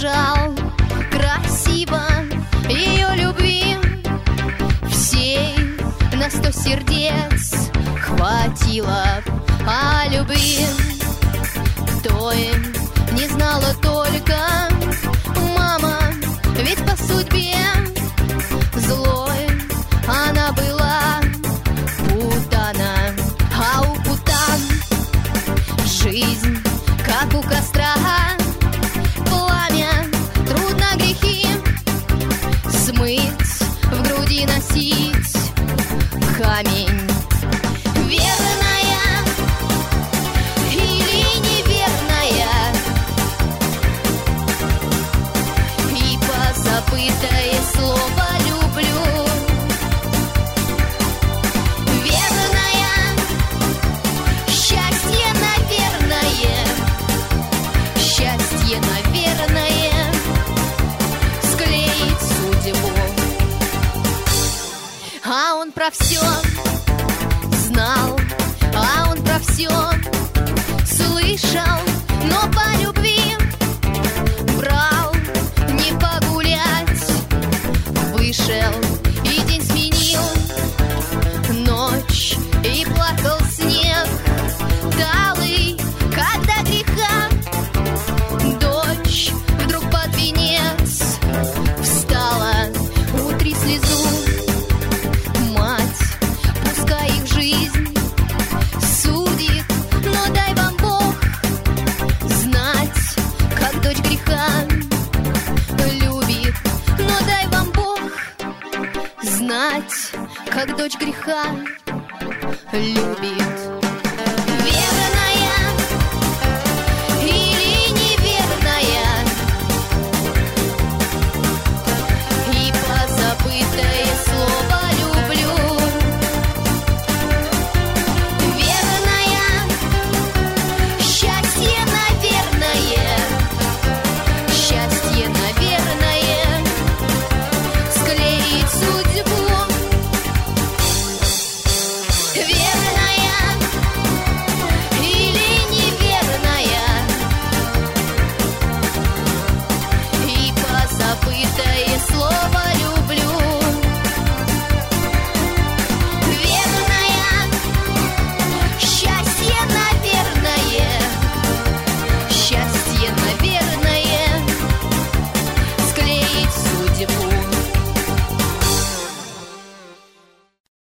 выражал красиво ее любви. Всей на 100 сердец хватило о любви. Той не знала только мама, ведь по судьбе злой она была путана. А у путан жизнь как у костра, пламя, трудно грехи смыть, в груди носить камень. Верная или неверная, и позабытое слово люблю. Верная, счастье, наверное, счастье, наверное, склеить судьбу. А он про все знал, а он про все слышал, но по любви брал не погулять. Вышел и день сменил ночь, и плакал снег талый, когда греха дочь вдруг под венец встала. Утри слезу, мать, пускай их жизнь судит, но дай вам Бог знать, как дочь греха любит. Но дай вам Бог знать, как дочь греха любит.